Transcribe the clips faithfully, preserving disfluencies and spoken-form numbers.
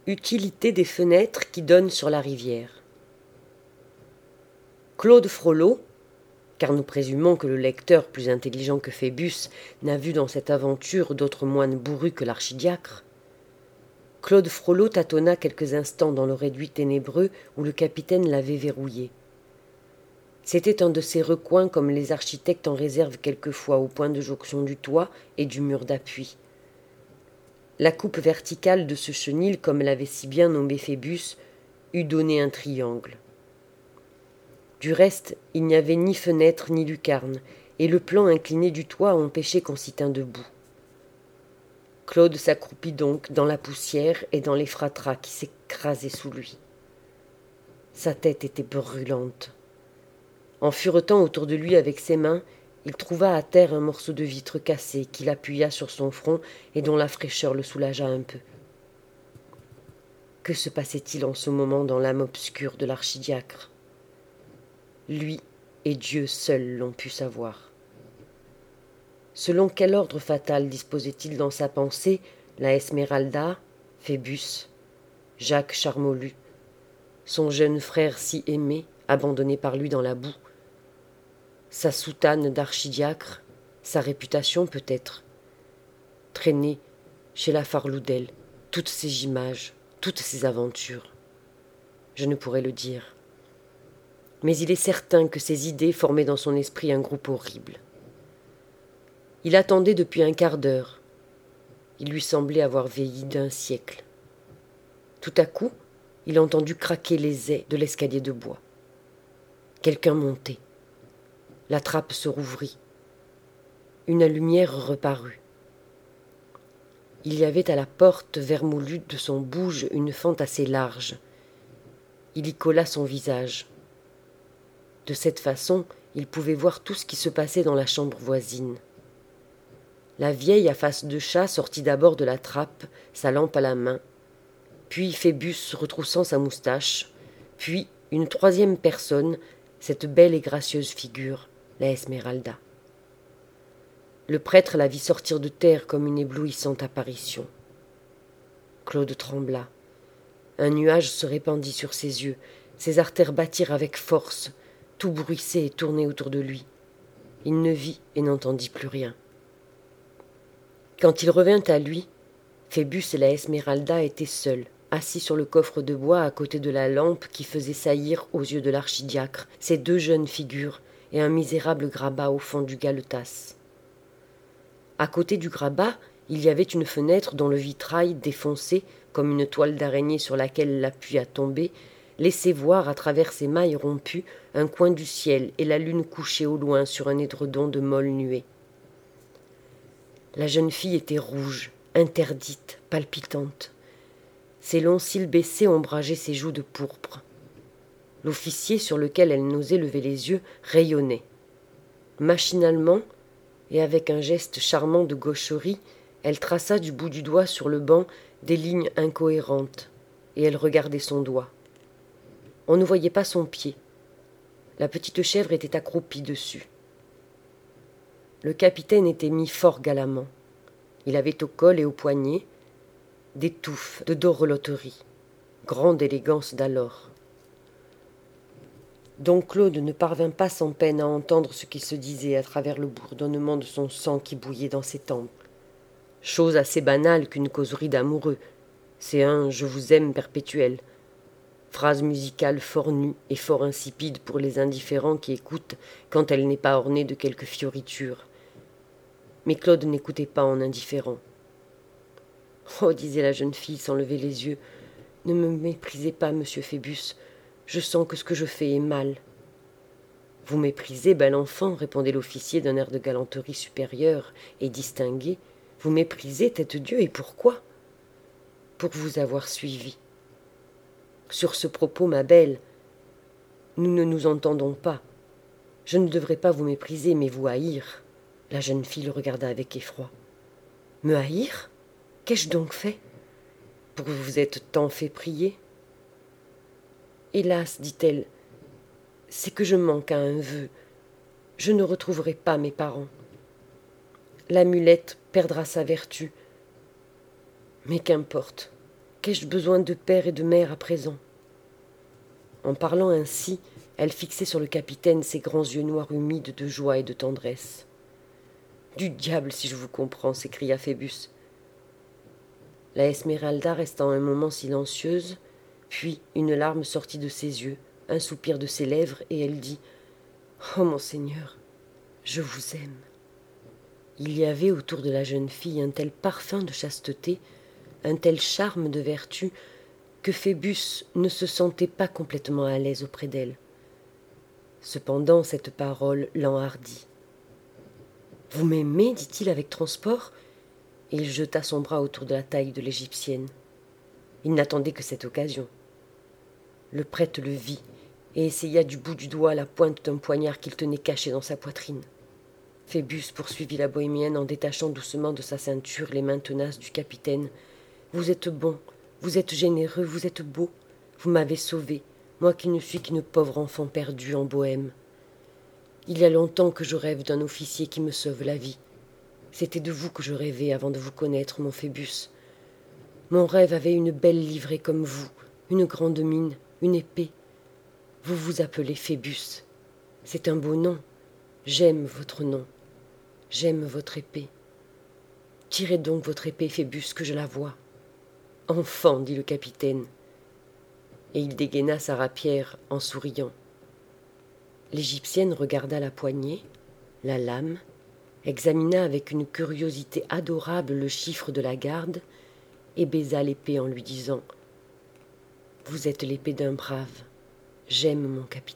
Utilité des fenêtres qui donnent sur la rivière. Claude Frollo, car nous présumons que le lecteur, plus intelligent que Phébus, n'a vu dans cette aventure d'autre moine bourru que l'archidiacre, Claude Frollo tâtonna quelques instants dans le réduit ténébreux où le capitaine l'avait verrouillé. C'était un de ces recoins comme les architectes en réservent quelquefois au point de jonction du toit et du mur d'appui. La coupe verticale de ce chenil, comme l'avait si bien nommé Phébus, eût donné un triangle. Du reste, il n'y avait ni fenêtre ni lucarne, et le plan incliné du toit empêchait qu'on s'y tînt debout. Claude s'accroupit donc dans la poussière et dans l'effratras qui s'écrasait sous lui. Sa tête était brûlante. En furetant autour de lui avec ses mains, il trouva à terre un morceau de vitre cassé qu'il appuya sur son front et dont la fraîcheur le soulagea un peu. Que se passait-il en ce moment dans l'âme obscure de l'archidiacre ? Lui et Dieu seuls l'ont pu savoir. Selon quel ordre fatal disposait-il dans sa pensée la Esmeralda, Phébus, Jacques Charmolue, son jeune frère si aimé, abandonné par lui dans la boue, sa soutane d'archidiacre, sa réputation peut-être, traînée chez la Farloudel, toutes ces images, toutes ces aventures. Je ne pourrais le dire. Mais il est certain que ces idées formaient dans son esprit un groupe horrible. Il attendait depuis un quart d'heure. Il lui semblait avoir veillé d'un siècle. Tout à coup, il entendit craquer les ais de l'escalier de bois. Quelqu'un montait. La trappe se rouvrit. Une lumière reparut. Il y avait à la porte vermoulue de son bouge une fente assez large. Il y colla son visage. De cette façon, il pouvait voir tout ce qui se passait dans la chambre voisine. La vieille à face de chat sortit d'abord de la trappe, sa lampe à la main, puis Phébus retroussant sa moustache, puis une troisième personne, cette belle et gracieuse figure, la Esmeralda. Le prêtre la vit sortir de terre comme une éblouissante apparition. Claude trembla. Un nuage se répandit sur ses yeux, ses artères battirent avec force, tout bruissait et tournait autour de lui. Il ne vit et n'entendit plus rien. Quand il revint à lui, Phébus et la Esmeralda étaient seuls, assis sur le coffre de bois à côté de la lampe qui faisait saillir aux yeux de l'archidiacre ces deux jeunes figures et un misérable grabat au fond du galetas. À côté du grabat, il y avait une fenêtre dont le vitrail, défoncé comme une toile d'araignée sur laquelle la pluie a tombé, laissait voir à travers ses mailles rompues un coin du ciel et la lune couchée au loin sur un édredon de molles nuées. La jeune fille était rouge, interdite, palpitante. Ses longs cils baissés ombrageaient ses joues de pourpre. L'officier sur lequel elle n'osait lever les yeux rayonnait. Machinalement, et avec un geste charmant de gaucherie, elle traça du bout du doigt sur le banc des lignes incohérentes, et elle regardait son doigt. On ne voyait pas son pied. La petite chèvre était accroupie dessus. Le capitaine était mis fort galamment. Il avait au col et au poignet des touffes de doroloterie, grande élégance d'alors. Don Claude ne parvint pas sans peine à entendre ce qu'il se disait à travers le bourdonnement de son sang qui bouillait dans ses tempes. Chose assez banale qu'une causerie d'amoureux. C'est un « je vous aime » perpétuel. Phrase musicale fort nue et fort insipide pour les indifférents qui écoutent quand elle n'est pas ornée de quelque fioriture. Mais Claude n'écoutait pas en indifférent. « Oh, disait la jeune fille sans lever les yeux, ne me méprisez pas, monsieur Phébus. Je sens que ce que je fais est mal. »« Vous méprisez, bel enfant, répondait l'officier d'un air de galanterie supérieure et distingué. Vous méprisez, tête Dieu, et pourquoi ? Pour vous avoir suivi. Sur ce propos, ma belle, nous ne nous entendons pas. Je ne devrais pas vous mépriser, mais vous haïr. » La jeune fille le regarda avec effroi. « Me haïr ? Qu'ai-je donc fait ? Pour vous être tant fait prier ? » Hélas, dit-elle, c'est que je manque à un vœu. Je ne retrouverai pas mes parents. L'amulette perdra sa vertu. Mais qu'importe, qu'ai-je besoin de père et de mère à présent ?» En parlant ainsi, elle fixait sur le capitaine ses grands yeux noirs humides de joie et de tendresse. « Du diable, si je vous comprends !» s'écria Phébus. La Esmeralda resta un moment silencieuse, puis une larme sortit de ses yeux, un soupir de ses lèvres, et elle dit « Oh, mon Seigneur, je vous aime !» Il y avait autour de la jeune fille un tel parfum de chasteté, un tel charme de vertu, que Phébus ne se sentait pas complètement à l'aise auprès d'elle. Cependant, cette parole l'enhardit. « Vous m'aimez » dit-il avec transport, et il jeta son bras autour de la taille de l'Égyptienne. Il n'attendait que cette occasion. Le prêtre le vit et essaya du bout du doigt la pointe d'un poignard qu'il tenait caché dans sa poitrine. Phébus poursuivit la bohémienne en détachant doucement de sa ceinture les mains tenaces du capitaine. « Vous êtes bon, vous êtes généreux, vous êtes beau. Vous m'avez sauvé, moi qui ne suis qu'une pauvre enfant perdue en Bohême. Il y a longtemps que je rêve d'un officier qui me sauve la vie. C'était de vous que je rêvais avant de vous connaître, mon Phébus. Mon rêve avait une belle livrée comme vous, une grande mine, une épée. Vous vous appelez Phébus. C'est un beau nom. J'aime votre nom. J'aime votre épée. Tirez donc votre épée, Phébus, que je la voie. »« Enfant, dit le capitaine. » Et il dégaina sa rapière en souriant. L'Égyptienne regarda la poignée, la lame, examina avec une curiosité adorable le chiffre de la garde et baisa l'épée en lui disant « Vous êtes l'épée d'un brave. J'aime mon capitaine. »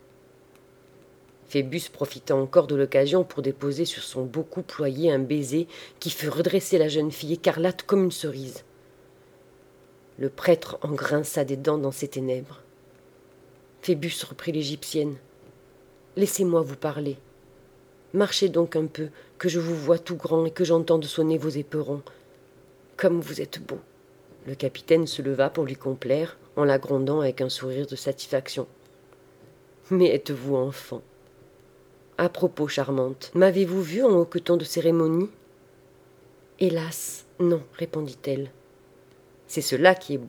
Phébus profita encore de l'occasion pour déposer sur son beau cou ployé un baiser qui fit redresser la jeune fille écarlate comme une cerise. Le prêtre en grinça des dents dans ses ténèbres. Phébus, reprit l'Égyptienne, « Laissez-moi vous parler. Marchez donc un peu, que je vous vois tout grand et que j'entende sonner vos éperons. Comme vous êtes beau. » Le capitaine se leva pour lui complaire, en la grondant avec un sourire de satisfaction. « Mais êtes-vous enfant ? À propos, charmante, m'avez-vous vue en hoqueton de cérémonie ?»« Hélas, non, répondit-elle. C'est cela qui est beau. »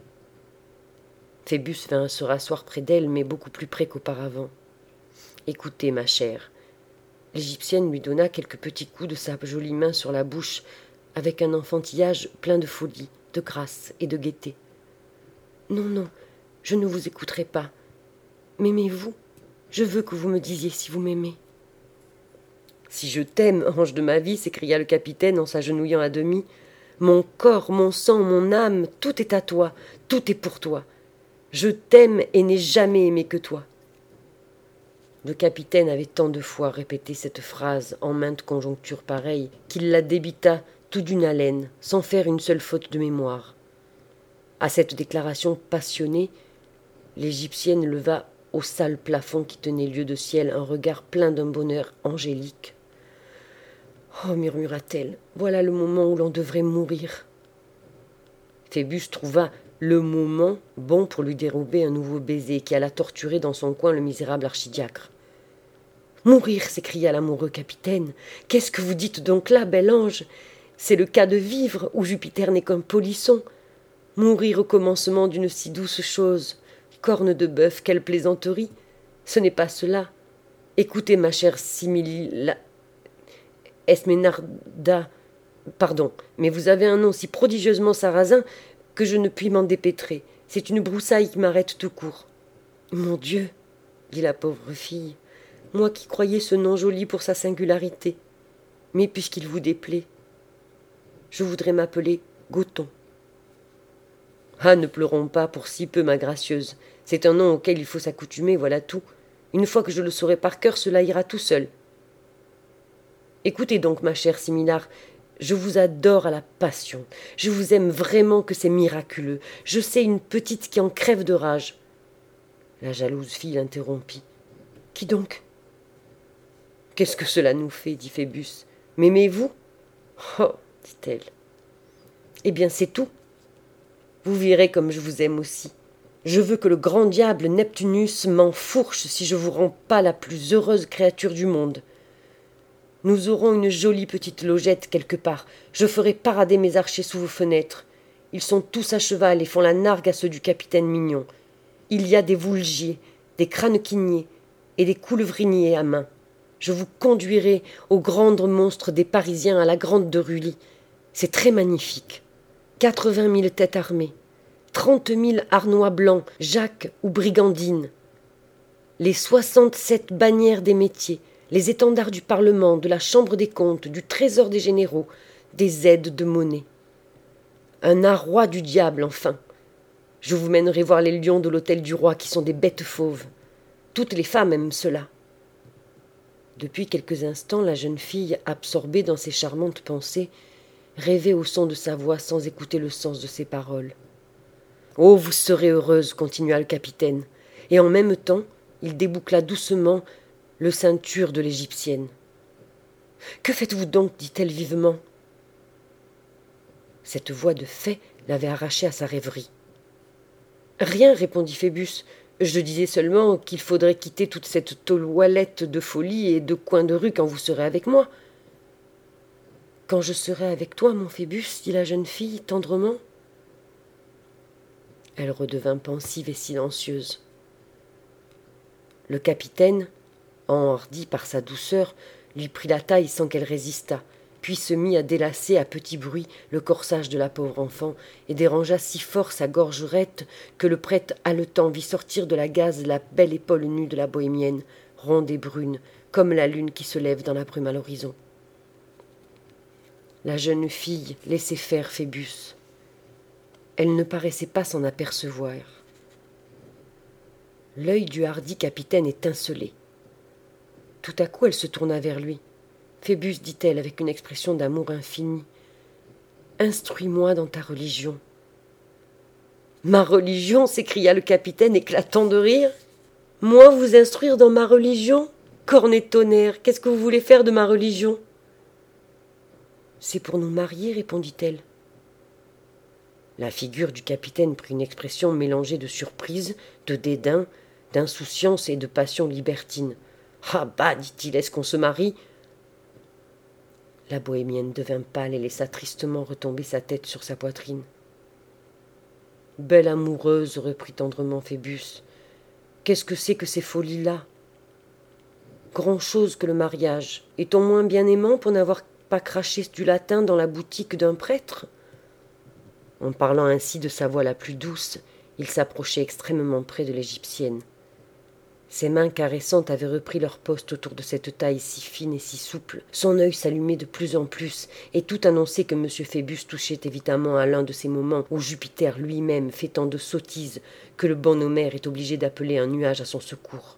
Phébus vint se rasseoir près d'elle, mais beaucoup plus près qu'auparavant. « Écoutez, ma chère. » L'Égyptienne lui donna quelques petits coups de sa jolie main sur la bouche, avec un enfantillage plein de folie, de grâce et de gaieté. « Non, non, je ne vous écouterai pas. M'aimez-vous ? Je veux que vous me disiez si vous m'aimez. »« Si je t'aime, ange de ma vie, s'écria le capitaine en s'agenouillant à demi, mon corps, mon sang, mon âme, tout est à toi, tout est pour toi. Je t'aime et n'ai jamais aimé que toi. » Le capitaine avait tant de fois répété cette phrase en maintes conjonctures pareilles qu'il la débita tout d'une haleine, sans faire une seule faute de mémoire. À cette déclaration passionnée, l'Égyptienne leva au sale plafond qui tenait lieu de ciel un regard plein d'un bonheur angélique. « Oh, murmura-t-elle, voilà le moment où l'on devrait mourir. » Phébus trouva le moment bon pour lui dérober un nouveau baiser qui alla torturer dans son coin le misérable archidiacre. « Mourir !» s'écria l'amoureux capitaine. « Qu'est-ce que vous dites donc là, bel ange ? C'est le cas de vivre, où Jupiter n'est qu'un polisson. Mourir au commencement d'une si douce chose. Corne de bœuf, quelle plaisanterie ! Ce n'est pas cela. Écoutez, ma chère Simila... Esménarda... Pardon, mais vous avez un nom si prodigieusement sarrasin que je ne puis m'en dépêtrer. C'est une broussaille qui m'arrête tout court. »« Mon Dieu !» dit la pauvre fille, « moi qui croyais ce nom joli pour sa singularité. Mais puisqu'il vous déplaît, je voudrais m'appeler Gothon. »« Ah, ne pleurons pas pour si peu, ma gracieuse. C'est un nom auquel il faut s'accoutumer, voilà tout. Une fois que je le saurai par cœur, cela ira tout seul. Écoutez donc, ma chère Similar, je vous adore à la passion. Je vous aime vraiment que c'est miraculeux. Je sais une petite qui en crève de rage. » La jalouse fille l'interrompit. « Qui donc ?»« Qu'est-ce que cela nous fait ?» dit Phébus. « M'aimez-vous ?»« Oh !» dit-elle. « Eh bien, c'est tout. Vous verrez comme je vous aime aussi. Je veux que le grand diable Neptunus m'enfourche si je vous rends pas la plus heureuse créature du monde. Nous aurons une jolie petite logette quelque part. Je ferai parader mes archers sous vos fenêtres. Ils sont tous à cheval et font la nargue à ceux du capitaine Mignon. Il y a des voulgiers, des cranequiniers et des coulevriniers à main. Je vous conduirai aux grands monstres des Parisiens à la Grande de Rully. C'est très magnifique. Quatre-vingt mille têtes armées, trente mille harnois blancs, Jacques ou brigandines, les soixante-sept bannières des métiers, les étendards du Parlement, de la Chambre des comptes, du Trésor des généraux, des aides de monnaie. Un arroi du diable, enfin. Je vous mènerai voir les lions de l'hôtel du roi qui sont des bêtes fauves. Toutes les femmes aiment cela. Depuis quelques instants, la jeune fille, absorbée dans ses charmantes pensées, rêvait au son de sa voix sans écouter le sens de ses paroles. « Oh, vous serez heureuse, continua le capitaine, et en même temps, il déboucla doucement le ceinture de l'égyptienne. « Que faites-vous donc » dit-elle vivement. Cette voix de fait l'avait arrachée à sa rêverie. « Rien, répondit Phébus. Je disais seulement qu'il faudrait quitter toute cette toilette de folie et de coin de rue quand vous serez avec moi. » « Quand je serai avec toi, mon Phébus, dit la jeune fille tendrement. Elle redevint pensive et silencieuse. Le capitaine, enhardi par sa douceur, lui prit la taille sans qu'elle résistât, puis se mit à délacer à petit bruit le corsage de la pauvre enfant et dérangea si fort sa gorgerette que le prêtre haletant vit sortir de la gaze la belle épaule nue de la bohémienne, ronde et brune, comme la lune qui se lève dans la brume à l'horizon. La jeune fille laissait faire Phébus. Elle ne paraissait pas s'en apercevoir. L'œil du hardi capitaine étincelait. Tout à coup, elle se tourna vers lui. « Phébus, dit-elle avec une expression d'amour infini, instruis-moi dans ta religion. »« Ma religion » s'écria le capitaine, éclatant de rire. « Moi vous instruire dans ma religion ? Corne et tonnerre, qu'est-ce que vous voulez faire de ma religion ?»« C'est pour nous marier, répondit-elle. La figure du capitaine prit une expression mélangée de surprise, de dédain, d'insouciance et de passion libertine. « Ah bah, dit-il, est-ce qu'on se marie ?» La bohémienne devint pâle et laissa tristement retomber sa tête sur sa poitrine. « Belle amoureuse, reprit tendrement Phébus, qu'est-ce que c'est que ces folies-là ? Grand-chose que le mariage. Est-on moins bien aimant pour n'avoir pas craché du latin dans la boutique d'un prêtre ?» En parlant ainsi de sa voix la plus douce, il s'approchait extrêmement près de l'égyptienne. Ses mains caressantes avaient repris leur poste autour de cette taille si fine et si souple. Son œil s'allumait de plus en plus, et tout annonçait que M. Phébus touchait évidemment à l'un de ces moments où Jupiter lui-même fait tant de sottises que le bon Homère est obligé d'appeler un nuage à son secours.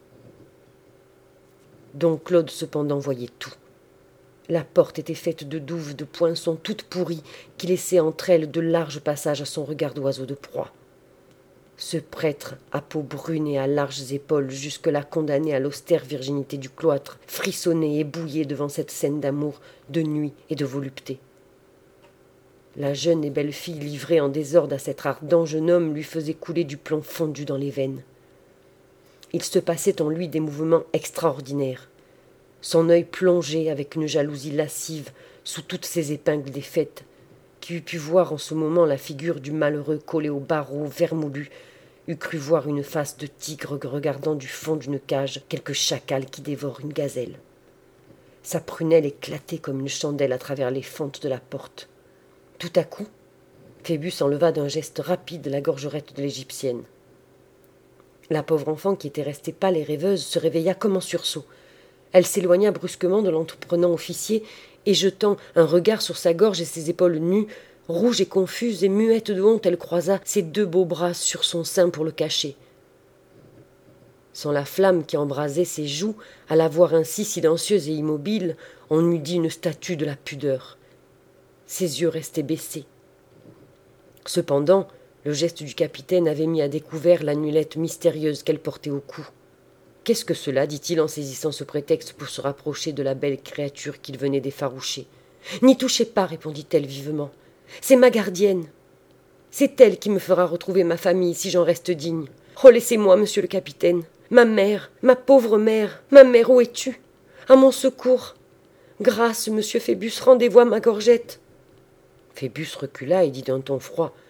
Don Claude cependant voyait tout. La porte était faite de douves de poinçons toutes pourries qui laissaient entre elles de larges passages à son regard d'oiseau de proie. Ce prêtre, à peau brune et à larges épaules, jusque-là condamné à l'austère virginité du cloître, frissonnait et bouillait devant cette scène d'amour, de nuit et de volupté. La jeune et belle fille livrée en désordre à cet ardent jeune homme lui faisait couler du plomb fondu dans les veines. Il se passait en lui des mouvements extraordinaires. Son œil plongeait avec une jalousie lascive sous toutes ces épingles défaites. Qui eût pu voir en ce moment la figure du malheureux collé au barreau vermoulu, eût cru voir une face de tigre regardant du fond d'une cage quelque chacal qui dévore une gazelle. Sa prunelle éclatait comme une chandelle à travers les fentes de la porte. Tout à coup, Phébus enleva d'un geste rapide la gorgerette de l'égyptienne. La pauvre enfant, qui était restée pâle et rêveuse, se réveilla comme en sursaut. Elle s'éloigna brusquement de l'entreprenant officier et, jetant un regard sur sa gorge et ses épaules nues, rouge et confuse et muette de honte, elle croisa ses deux beaux bras sur son sein pour le cacher. Sans la flamme qui embrasait ses joues, à la voir ainsi silencieuse et immobile, on eût dit une statue de la pudeur. Ses yeux restaient baissés. Cependant, le geste du capitaine avait mis à découvert l'amulette mystérieuse qu'elle portait au cou. « Qu'est-ce que cela » dit-il en saisissant ce prétexte pour se rapprocher de la belle créature qu'il venait d'effaroucher. « N'y touchez pas » répondit-elle vivement. « C'est ma gardienne. C'est elle qui me fera retrouver ma famille si j'en reste digne. Oh, laissez-moi, monsieur le capitaine. Ma mère, ma pauvre mère, ma mère, où es-tu? À mon secours. Grâce, monsieur Phébus, rendez-vous à ma gorgette. » Phébus recula et dit d'un ton froid.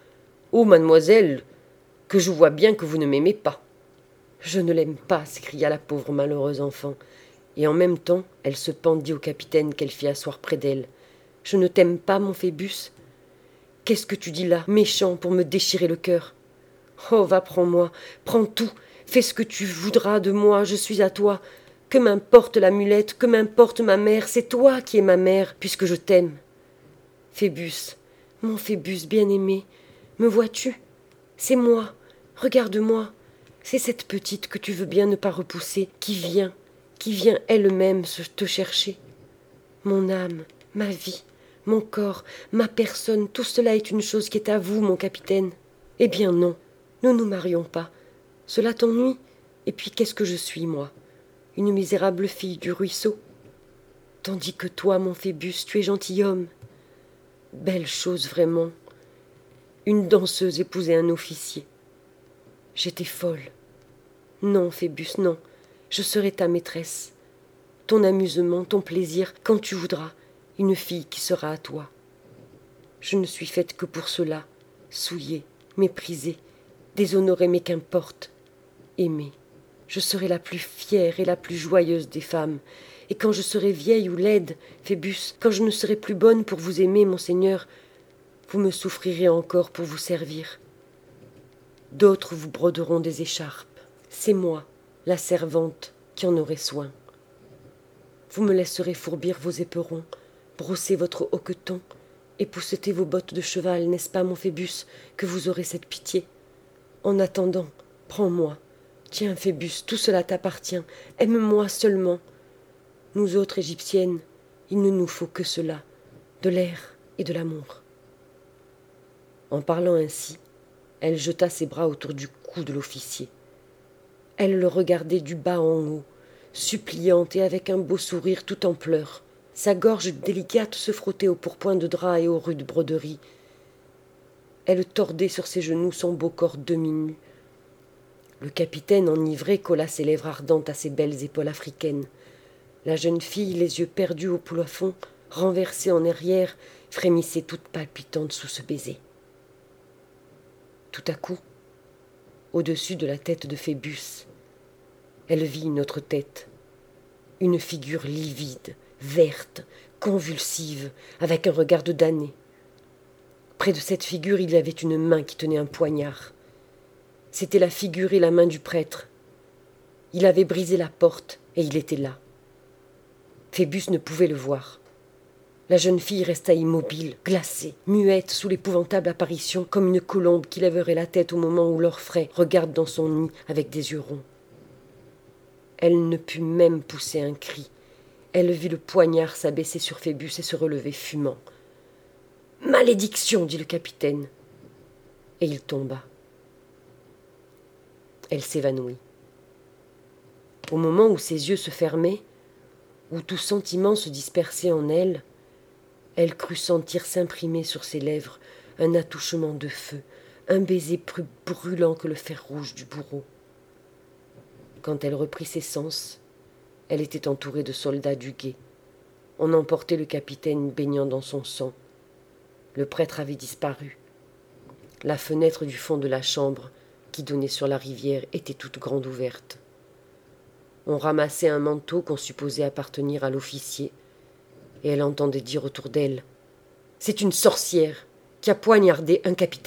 Oh, mademoiselle, que je vois bien que vous ne m'aimez pas. Je ne l'aime pas, s'écria la pauvre malheureuse enfant, et en même temps elle se pendit au capitaine qu'elle fit asseoir près d'elle. Je ne t'aime pas, mon Phébus? Qu'est-ce que tu dis là, méchant, pour me déchirer le cœur? Oh, va, prends-moi, prends tout, fais ce que tu voudras de moi, je suis à toi. Que m'importe la mulette, que m'importe ma mère, c'est toi qui es ma mère, puisque je t'aime. Phébus, mon Phébus bien-aimé, me vois-tu? C'est moi, regarde-moi, c'est cette petite que tu veux bien ne pas repousser, qui vient, qui vient elle-même te chercher. Mon âme, ma vie, mon corps, ma personne, tout cela est une chose qui est à vous, mon capitaine. Eh bien non, nous ne nous marions pas. Cela t'ennuie? Et puis qu'est-ce que je suis, moi? Une misérable fille du ruisseau? Tandis que toi, mon Phébus, tu es gentilhomme. Belle chose, vraiment. Une danseuse épouser un officier. J'étais folle. Non, Phébus, non, je serai ta maîtresse. Ton amusement, ton plaisir, quand tu voudras, une fille qui sera à toi. Je ne suis faite que pour cela, souillée, méprisée, déshonorée, mais qu'importe. Aimée, je serai la plus fière et la plus joyeuse des femmes. Et quand je serai vieille ou laide, Phébus, quand je ne serai plus bonne pour vous aimer, mon Seigneur, vous me souffrirez encore pour vous servir. D'autres vous broderont des écharpes. C'est moi, la servante, qui en aurai soin. Vous me laisserez fourbir vos éperons, brosser votre hoqueton, épousseter vos bottes de cheval, n'est-ce pas, mon Phébus, que vous aurez cette pitié? En attendant, prends-moi. Tiens, Phébus, tout cela t'appartient. Aime-moi seulement. Nous autres Égyptiennes, il ne nous faut que cela, de l'air et de l'amour. En parlant ainsi, elle jeta ses bras autour du cou de l'officier. Elle le regardait du bas en haut, suppliante et avec un beau sourire tout en pleurs. Sa gorge délicate se frottait au pourpoint de drap et aux rudes broderies. Elle tordait sur ses genoux son beau corps demi-nu. Le capitaine, enivré, colla ses lèvres ardentes à ses belles épaules africaines. La jeune fille, les yeux perdus au plafond, renversée en arrière, frémissait toute palpitante sous ce baiser. Tout à coup, au-dessus de la tête de Phébus, elle vit une autre tête, une figure livide, verte, convulsive, avec un regard de damné. Près de cette figure, il y avait une main qui tenait un poignard. C'était la figure et la main du prêtre. Il avait brisé la porte et il était là. Phébus ne pouvait le voir. La jeune fille resta immobile, glacée, muette sous l'épouvantable apparition, comme une colombe qui lèverait la tête au moment où l'orfraie regarde dans son nid avec des yeux ronds. Elle ne put même pousser un cri. Elle vit le poignard s'abaisser sur Phébus et se relever fumant. « Malédiction !» dit le capitaine. Et il tomba. Elle s'évanouit. Au moment où ses yeux se fermaient, où tout sentiment se dispersait en elle, elle crut sentir s'imprimer sur ses lèvres un attouchement de feu, un baiser plus brûlant que le fer rouge du bourreau. Quand elle reprit ses sens, elle était entourée de soldats du guet. On emportait le capitaine baignant dans son sang. Le prêtre avait disparu. La fenêtre du fond de la chambre, qui donnait sur la rivière, était toute grande ouverte. On ramassait un manteau qu'on supposait appartenir à l'officier, et elle entendait dire autour d'elle « C'est une sorcière qui a poignardé un capitaine !»